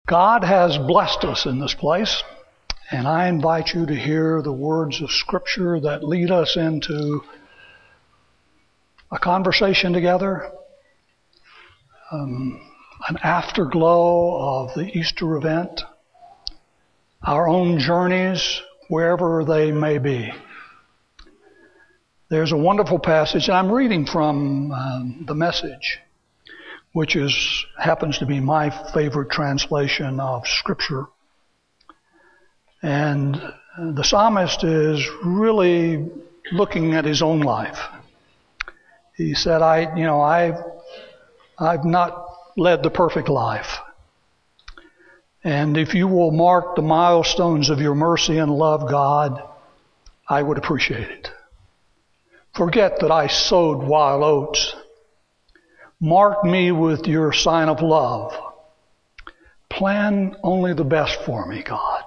God has blessed us in this place, and I invite you to hear the words of Scripture that lead us into a conversation together, an afterglow of the Easter event, our own journeys, wherever they may be. There's a wonderful passage, and I'm reading from the Message, which happens to be my favorite translation of Scripture. And the psalmist is really looking at his own life. He said, I've not led the perfect life. And if you will mark the milestones of your mercy and love, God, I would appreciate it. Forget that I sowed wild oats. Mark me with your sign of love. Plan only the best for me, God.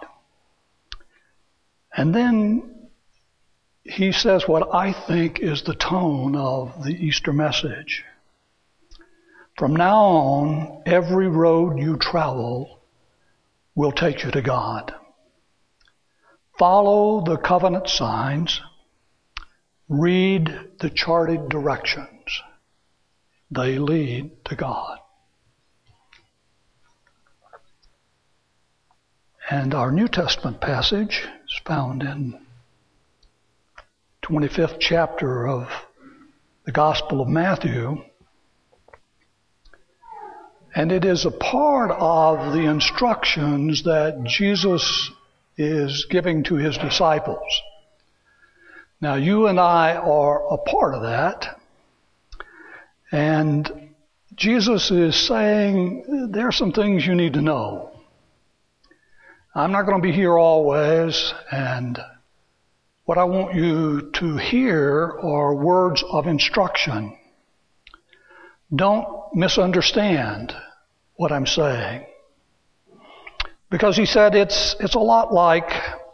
And then he says what I think is the tone of the Easter message. From now on, every road you travel will take you to God. Follow the covenant signs. Read the charted directions. They lead to God. And our New Testament passage is found in 25th chapter of the Gospel of Matthew. And it is a part of the instructions that Jesus is giving to his disciples. Now, you and I are a part of that. And Jesus is saying, there are some things you need to know. I'm not going to be here always, and what I want you to hear are words of instruction. Don't misunderstand what I'm saying. Because he said it's a lot like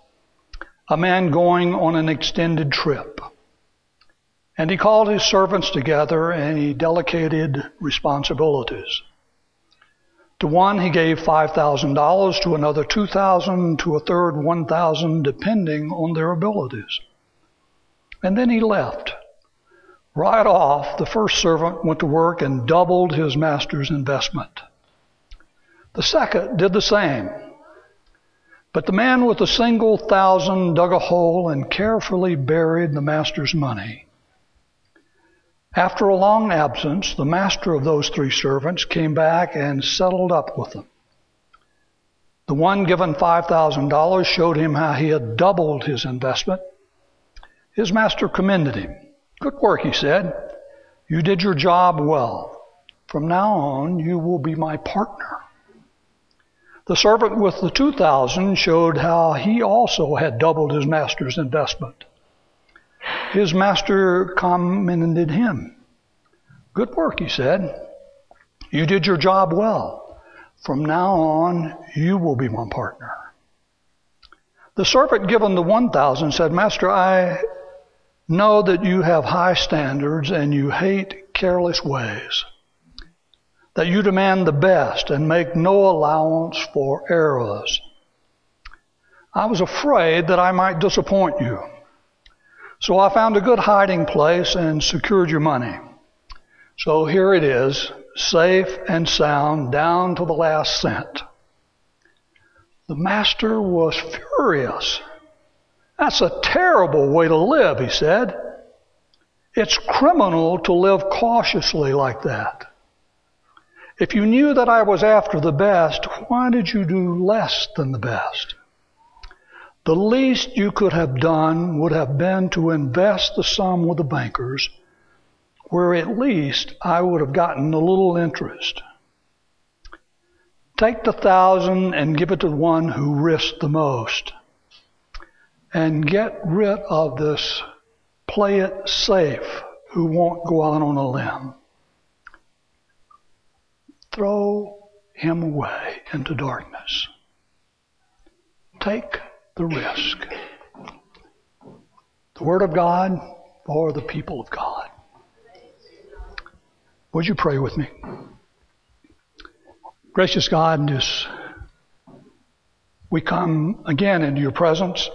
a man going on an extended trip. And he called his servants together and he delegated responsibilities. To one he gave $5,000, to another $2,000, to a third $1,000, depending on their abilities. And then he left. Right off, the first servant went to work and doubled his master's investment. The second did the same. But the man with the single $1,000 dug a hole and carefully buried the master's money. After a long absence, the master of those three servants came back and settled up with them. The one given $5,000 showed him how he had doubled his investment. His master commended him. Good work, he said. You did your job well. From now on, you will be my partner. The servant with the $2,000 showed how he also had doubled his master's investment. His master commended him. Good work, he said. You did your job well. From now on, you will be my partner. The servant given the $1,000 said, Master, I know that you have high standards and you hate careless ways, that you demand the best and make no allowance for errors. I was afraid that I might disappoint you. So I found a good hiding place and secured your money. So here it is, safe and sound down to the last cent. The master was furious. That's a terrible way to live, he said. It's criminal to live cautiously like that. If you knew that I was after the best, why did you do less than the best? The least you could have done would have been to invest the sum with the bankers, where at least I would have gotten a little interest. Take the $1,000 and give it to the one who risked the most. And get rid of this play it safe who won't go out on a limb. Throw him away into darkness. Take the risk. The Word of God for the people of God. Would you pray with me? Gracious God, just we come again into your presence.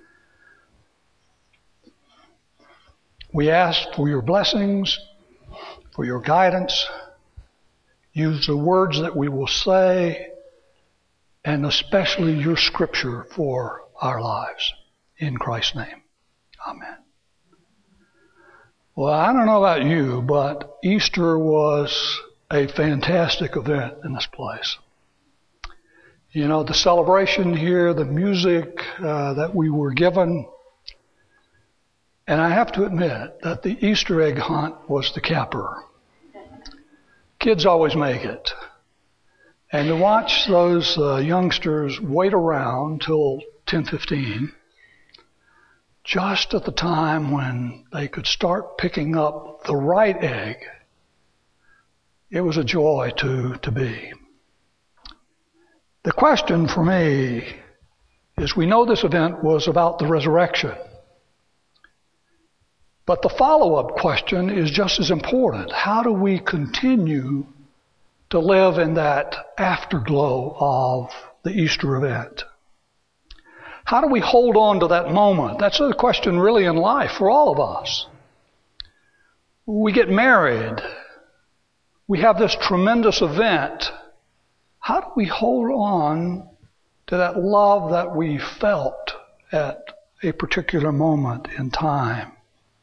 We ask for your blessings, for your guidance. Use the words that we will say, and especially your scripture for our lives. In Christ's name, amen. Well, I don't know about you, but Easter was a fantastic event in this place. You know, the celebration here, the music that we were given. And I have to admit that the Easter egg hunt was the capper. Kids always make it. And to watch those youngsters wait around till 10:15, just at the time when they could start picking up the right egg, it was a joy to be. The question for me is, we know this event was about the resurrection. But the follow-up question is just as important. How do we continue to live in that afterglow of the Easter event? How do we hold on to that moment? That's a question really in life for all of us. We get married. We have this tremendous event. How do we hold on to that love that we felt at a particular moment in time?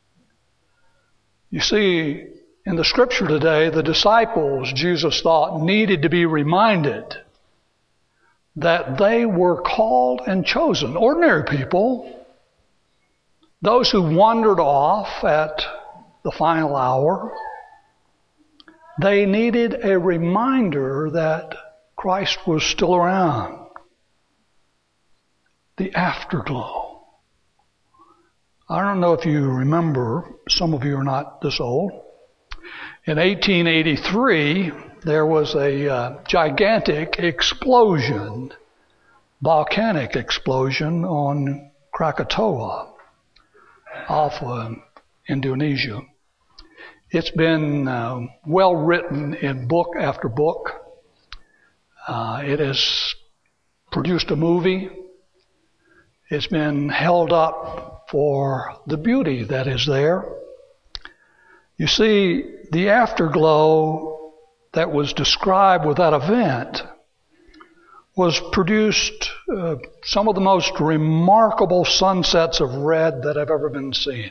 You see, in the scripture today, the disciples, Jesus thought, needed to be reminded that they were called and chosen. Ordinary people, those who wandered off at the final hour, they needed a reminder that Christ was still around. The afterglow. I don't know if you remember, some of you are not this old. In 1883, there was a gigantic explosion, volcanic explosion on Krakatoa off Indonesia. It's been well written in book after book. It has produced a movie. It's been held up for the beauty that is there. You see, the afterglow that was described with that event was produced some of the most remarkable sunsets of red that have ever been seen.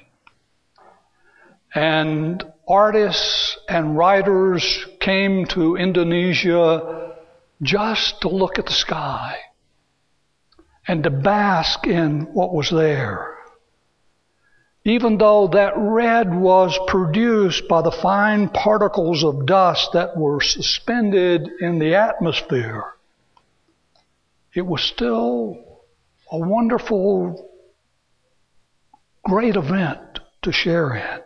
And artists and writers came to Indonesia just to look at the sky and to bask in what was there. Even though that red was produced by the fine particles of dust that were suspended in the atmosphere, it was still a wonderful, great event to share in.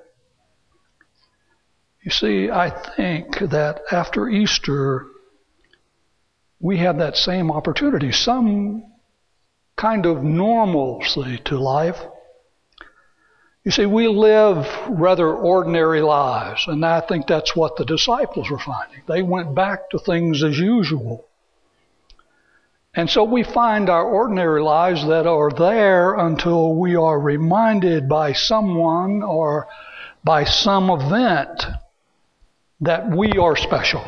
You see, I think that after Easter, we have that same opportunity, some kind of normalcy to life. You see, we live rather ordinary lives, and I think that's what the disciples were finding. They went back to things as usual. And so we find our ordinary lives that are there until we are reminded by someone or by some event that we are special.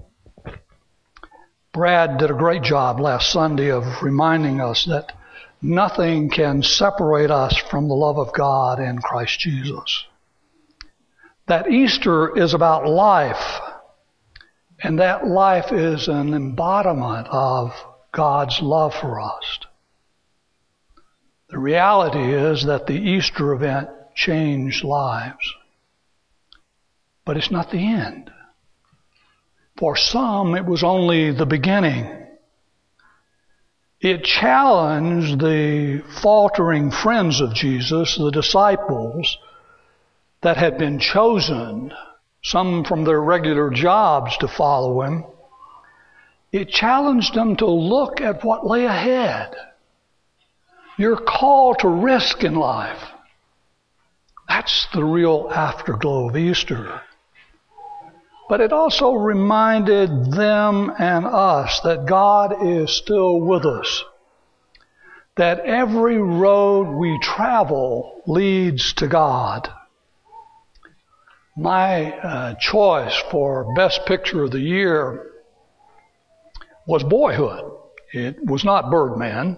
Brad did a great job last Sunday of reminding us that nothing can separate us from the love of God in Christ Jesus. That Easter is about life, and that life is an embodiment of God's love for us. The reality is that the Easter event changed lives, but it's not the end. For some, it was only the beginning. It challenged the faltering friends of Jesus, the disciples that had been chosen, some from their regular jobs to follow him. It challenged them to look at what lay ahead. You're called to risk in life. That's the real afterglow of Easter. But it also reminded them and us that God is still with us. that every road we travel leads to God. My choice for Best Picture of the Year was Boyhood. It was not Birdman.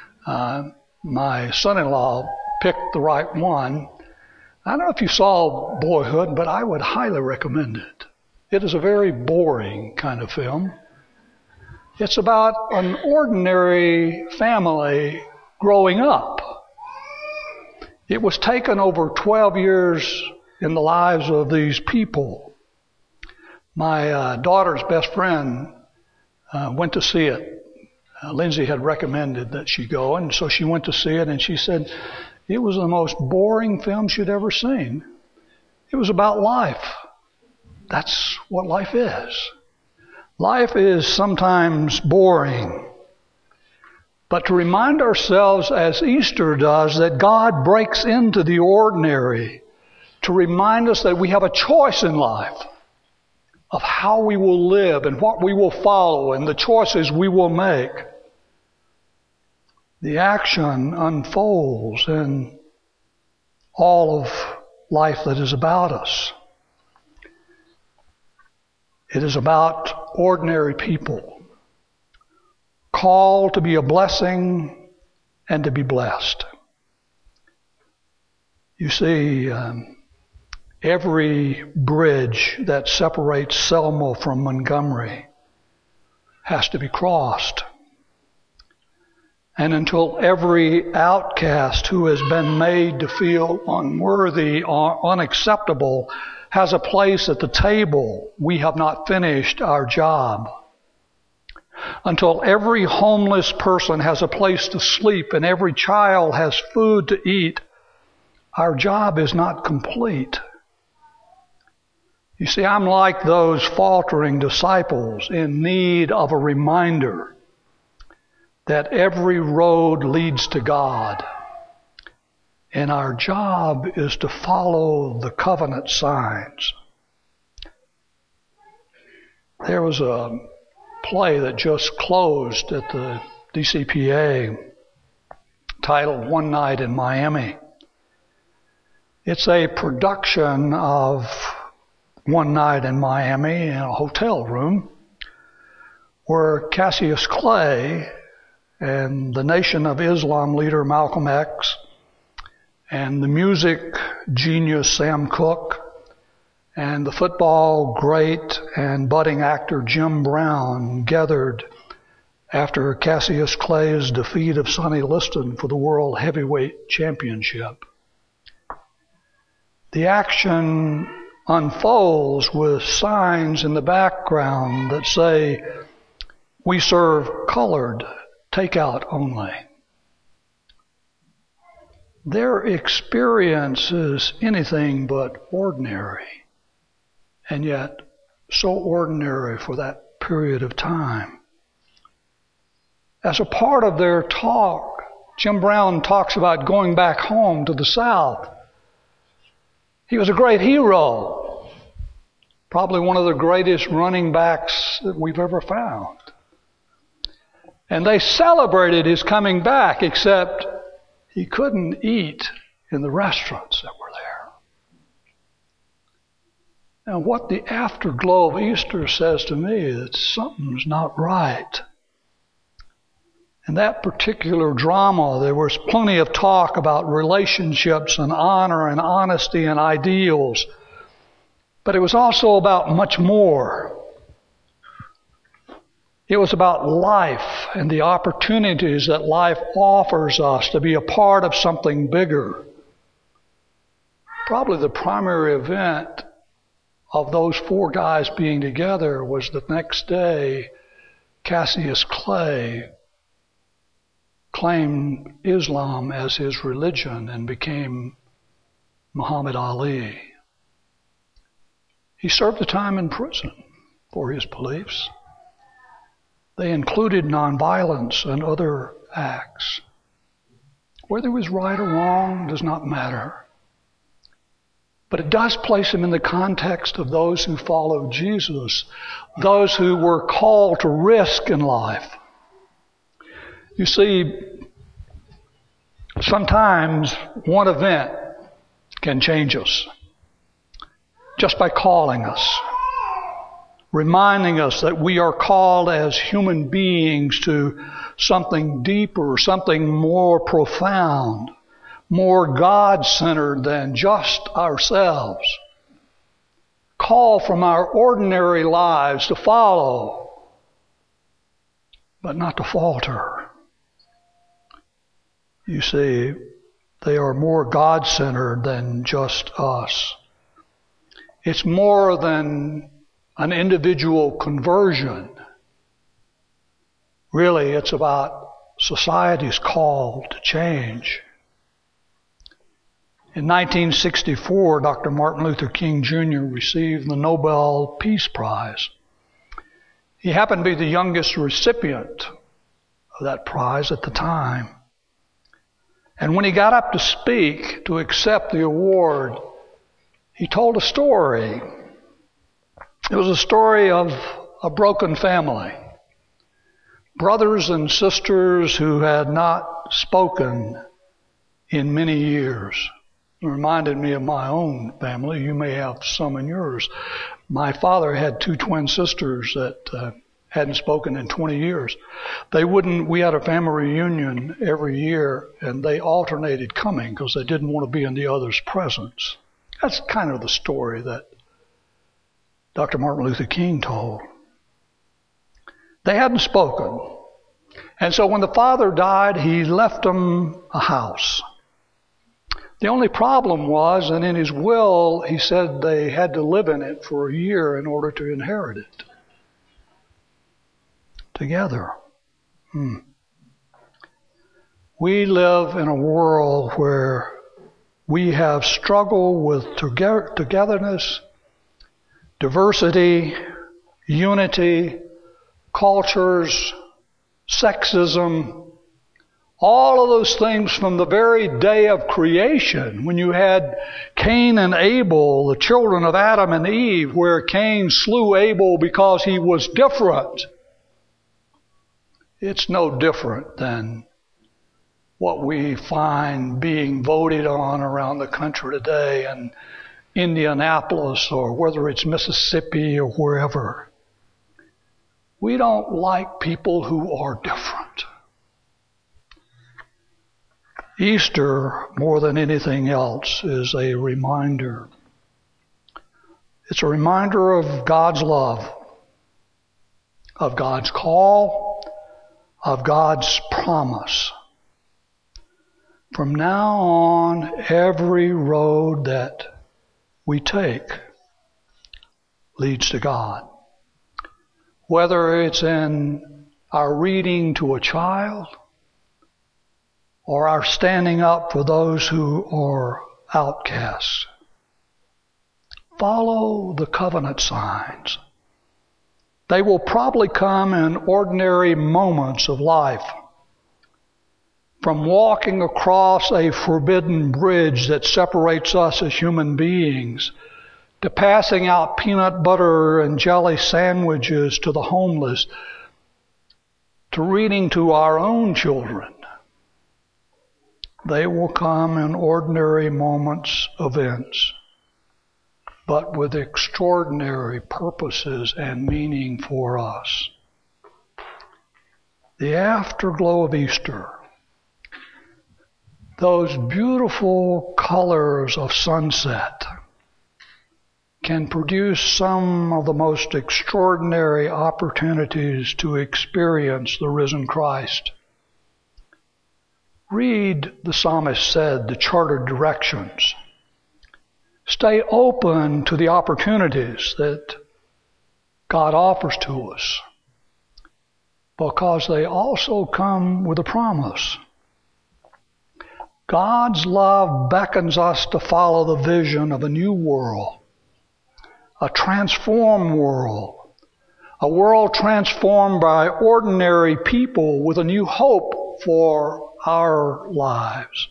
My son-in-law picked the right one. I don't know if you saw Boyhood, but I would highly recommend it. It is a very boring kind of film. It's about an ordinary family growing up. It was taken over 12 years in the lives of these people. My daughter's best friend went to see it. Lindsay had recommended that she go, and so she went to see it, and she said it was the most boring film she'd ever seen. It was about life. That's what life is. Life is sometimes boring. But to remind ourselves, as Easter does, that God breaks into the ordinary, to remind us that we have a choice in life of how we will live and what we will follow and the choices we will make. The action unfolds in all of life that is about us. It is about ordinary people, called to be a blessing and to be blessed. You see, every bridge that separates Selma from Montgomery has to be crossed. And until every outcast who has been made to feel unworthy or unacceptable has a place at the table, we have not finished our job. Until every homeless person has a place to sleep and every child has food to eat, our job is not complete. You see, I'm like those faltering disciples in need of a reminder that every road leads to God. And our job is to follow the covenant signs. There was a play that just closed at the DCPA titled One Night in Miami. It's a production of One Night in Miami in a hotel room where Cassius Clay and the Nation of Islam leader Malcolm X and the music genius Sam Cooke and the football great and budding actor Jim Brown gathered after Cassius Clay's defeat of Sonny Liston for the World Heavyweight Championship. The action unfolds with signs in the background that say, "We serve colored, takeout only." Their experience is anything but ordinary, and yet so ordinary for that period of time. As a part of their talk, Jim Brown talks about going back home to the South. He was a great hero, probably one of the greatest running backs that we've ever found. And they celebrated his coming back, except he couldn't eat in the restaurants that were there. And what the afterglow of Easter says to me is that something's not right. In that particular drama, there was plenty of talk about relationships and honor and honesty and ideals. But it was also about much more. It was about life and the opportunities that life offers us to be a part of something bigger. Probably the primary event of those four guys being together was the next day, Cassius Clay claimed Islam as his religion and became Muhammad Ali. He served a time in prison for his beliefs. They included nonviolence and other acts. Whether it was right or wrong does not matter. But it does place him in the context of those who follow Jesus, those who were called to risk in life. You see, Sometimes one event can change us just by calling us, reminding us that we are called as human beings to something deeper, something more profound, more God-centered than just ourselves. Call from our ordinary lives to follow, but not to falter. You see, they are more God-centered than just us. It's more than an individual conversion. Really, it's about society's call to change. In 1964, Dr. Martin Luther King Jr. received the Nobel Peace Prize. He happened to be the youngest recipient of that prize at the time. And when he got up to speak, to accept the award, he told a story. It was a story of a broken family. Brothers and sisters who had not spoken in many years. It reminded me of my own family. You may have some in yours. My father had two twin sisters that hadn't spoken in 20 years. We had a family reunion every year, and they alternated coming because they didn't want to be in the other's presence. That's kind of the story that Dr. Martin Luther King told. They hadn't spoken. And so when the father died, he left them a house. The only problem was, and in his will, he said they had to live in it for a year in order to inherit it together. We live in a world where we have struggled with togetherness, diversity, unity, cultures, sexism, all of those things from the very day of creation, when you had Cain and Abel, the children of Adam and Eve, where Cain slew Abel because he was different. It's no different than what we find being voted on around the country today in Indianapolis or whether it's Mississippi or wherever. We don't like people who are different. Easter, more than anything else, is a reminder. It's a reminder of God's love, of God's call, of God's promise. From now on, every road that we take leads to God. Whether it's in our reading to a child or our standing up for those who are outcasts. Follow the covenant signs. They will probably come in ordinary moments of life. From walking across a forbidden bridge that separates us as human beings, to passing out peanut butter and jelly sandwiches to the homeless, to reading to our own children. They will come in ordinary moments, events, but with extraordinary purposes and meaning for us. The afterglow of Easter, those beautiful colors of sunset, can produce some of the most extraordinary opportunities to experience the risen Christ. Read, the psalmist said, the charted directions. Stay open to the opportunities that God offers to us, because they also come with a promise. God's love beckons us to follow the vision of a new world, a transformed world, a world transformed by ordinary people with a new hope for our lives.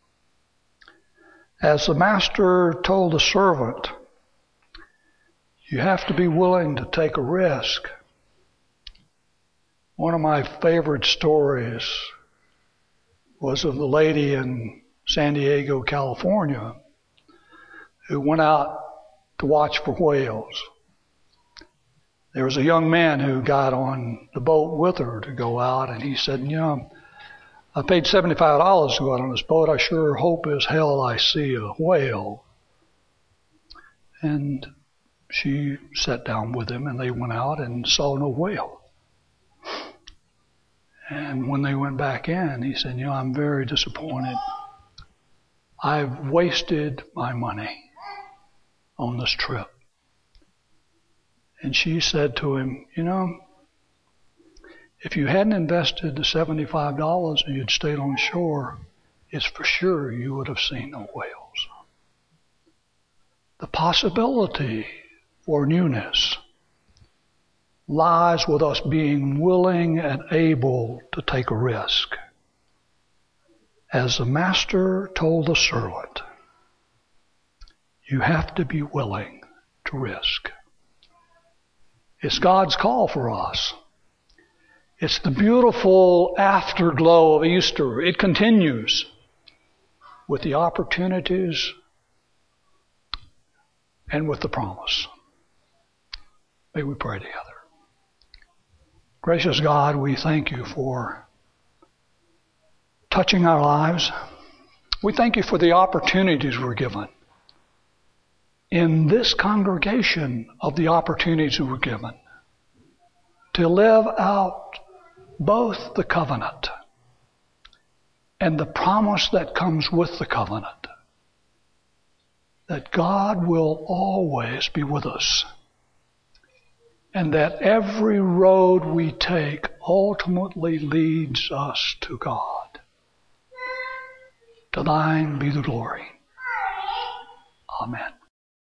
As the master told the servant, you have to be willing to take a risk. One of my favorite stories was of the lady in San Diego, California, who went out to watch for whales. There was a young man who got on the boat with her to go out, and he said, I paid $75 to go out on this boat. I sure hope as hell I see a whale. And she sat down with him, and they went out and saw no whale. And when they went back in, he said, I'm very disappointed. I've wasted my money on this trip. And she said to him, if you hadn't invested the $75 and you'd stayed on shore, it's for sure you would have seen no whales. The possibility for newness lies with us being willing and able to take a risk. As the master told the servant, you have to be willing to risk. It's God's call for us. It's the beautiful afterglow of Easter. It continues with the opportunities and with the promise. May we pray together. Gracious God, we thank you for touching our lives. We thank you for the opportunities we're given. In this congregation of the opportunities we're given to live out both the covenant and the promise that comes with the covenant, that God will always be with us, and that every road we take ultimately leads us to God. To thine be the glory.